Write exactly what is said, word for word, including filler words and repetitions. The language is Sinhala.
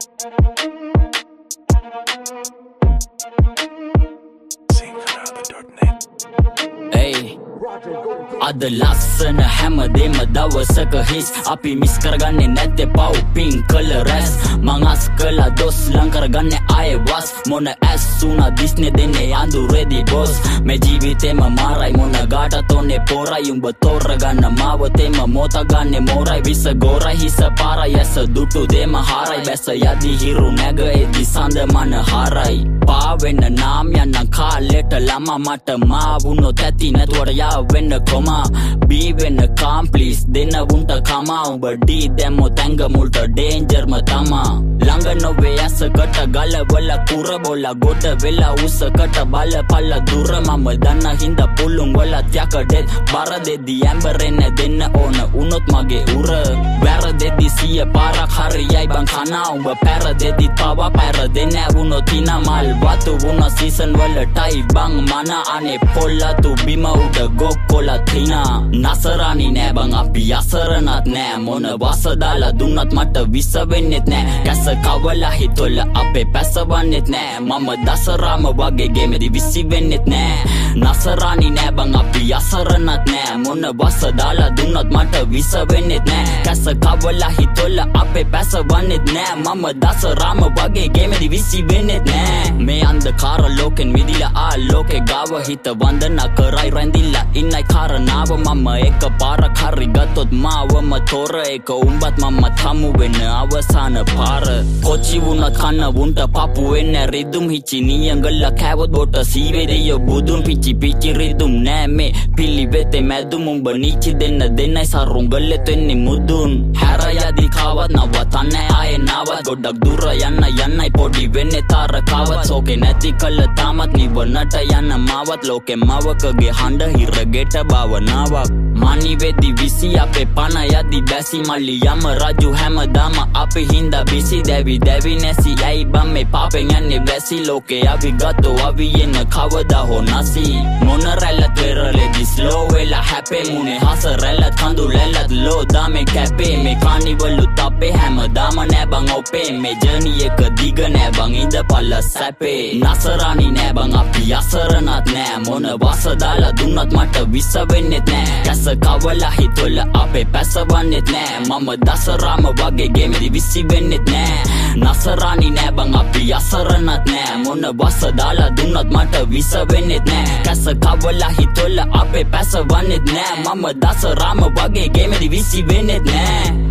Hey, අද ලස්සන හැමදේම දවසක හිස් අපි මිස් කරගන්නේ නැත්තේ පව් පින් කළ රැස් මං අස් කළා දොස් ලං කරගන්නේ ආයේ වස් මොන ඇස් උනා දිස්නේ දෙන්නේ අඳුරේදී බොස් මේ ජීවිතේම මාරයි මොන ගාටත් ඔන්නේ පොරයි උඹ තෝරගන්න මාවතේම මොත ගන්නේ මෝරයි විස ගෝරයි හිස පාරයි ඇස දුටු දෙම හාරයි බැස යදි හිරු නැග එදි සඳ මන හාරයි පාවෙන්න නාම් යන්න කාලෙට ළමා මට මා වුණොත් ඇති නැතුවට යා වෙන්න කොමා බී වෙන්න කාම් ප්ලීස් දෙන්න වුන්ට කමා උඹ ඩී දැම්මෝ තැංග මුල්ට ඩේන්ජර්ම තමා ළඟ නොවේ ඇසකට ගලවල කුර බොල ගොඩ වෙලා උසකට බල පල්ල දුර මම දන්න හින්දා පුළුන් වල ත්‍යකඩෙත් බර දෙදි ඇම්බරෙන්න දෙන්න ඕන උනොත් මගේ උර වැර දෙදි සිය පාරක් හරියයි බං කනා උඹ පැර දෙදි පව පැර දෙන්න වුණොත් ඉන මල් වතු වුණ සීසන් වලටයි බං මන අනේ පොල්ලතු බිම උඩ ගොක්කොල තිනා නසරානි නෑ බං අපි අසරණත් නෑ මොන වස දාලා දුන්නත් මට විස වෙන්නෙත් නෑ කැස කවලා හිතොල අපේ පැසවන්නෙත් නෑ මම දසරාම වගේ ගේමෙදි විසි වෙන්නෙත් නෑ නසරානි නෑ බං අපි අසරණත් නෑ මොන වස දාලා දුන්නත් මට විස වෙන්නෙත් නෑ කැස කවලා හිතොල අපේ පැසවන්නෙත් නෑ මම දසරාම වගේ ගේමෙදි විසි වෙන්නෙත් නෑ මේ අන්ධකාර ලෝකෙන් මිදිලා ආ ලෝකේ ගාව හිත වන්දනා කරයි රැඳිලා ඉන්නයි කාරණාව මම එක පාරක් හරි ගත්තොත් මාවම තොර එක උඹත් මම තමු වෙන අවසාන පාර කොචි වුණත් කන්න වුන්ට පපු වෙන්න රිදුම් හිචි නියංගල කෑවොත් බොට සීවේරිය බුදුන් පිචි පිචි රිදුම් නෑ මේ පිළිවෙතේ මැදුම් උඹ නීචි දෙන්න දෙන්නයි සරුංගලෙත් වෙන්නේ මුදුන් හැර යදි කාවත් නවතන්නේ ආයේ නාවත් ගොඩක් දුර යන්න යන්නයි පොඩි වෙන්නේ තාරකාවත් සෝකේ නැති කළ තාමත් නිවනට යන්න මාවත් ලෝකේ මවකගේ හඬ හිරගෙට භාවනාවක් මනි වෙදි විසි අපේ පන යදි බැසි මල්ලි යම රජු හැමදාම අපි හින්දා බිසි දැවි දැවි නැසි ඇයි බම් මේ පාපෙන් යන්නේ වැසි ලෝකේ අපි ගත්තෝ අපි එන්න කවදා හෝ නැසි මොන රැල්ලත් වෙරලෙදි ස්ලෝ වෙලා හැපේ මුනේ හස රැල්ලත් කඳු ලැල්ලත් ලෝ දාමේ කැපේ මේ කානිවලුත් අපේ හැමදාම නෑ බං ඔපේ මේ ජර්නි එක දිග නෑ බං ඉඳපල්ල සැපේ නසරානි නෑ බං අපි අසරණත් නෑ මොන වස දාලා දුන්නත් මට විස වෙන්නෙත් නෑ කැස කවලා හිතොල අපේ පැසවන්නෙත් නෑ මම දසරාම වගේ ගේමෙදි විසි වෙන්නෙත් නෑ නසරානි නෑ බං අපි අසරණත් නෑ මොන වස දාලා දුන්නත් මට විස වෙන්නෙත් නෑ කැස කවලා හිතොල අපේ පැසවන්නෙත් නෑ මම දසරාම වගේ ගේමෙදි විසි වෙන්නෙත් නෑ